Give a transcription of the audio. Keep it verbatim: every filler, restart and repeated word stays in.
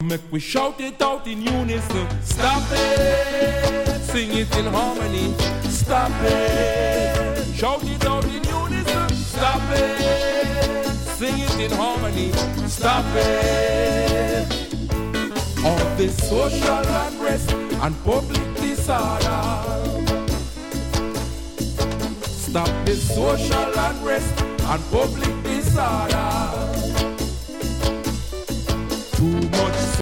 make we shout it out in unison. Stop it. Sing it in harmony. Stop it. Shout it out in unison. Stop it. Sing it in harmony. Stop it. All this social unrest and public disorder. Stop this social unrest and public disorder.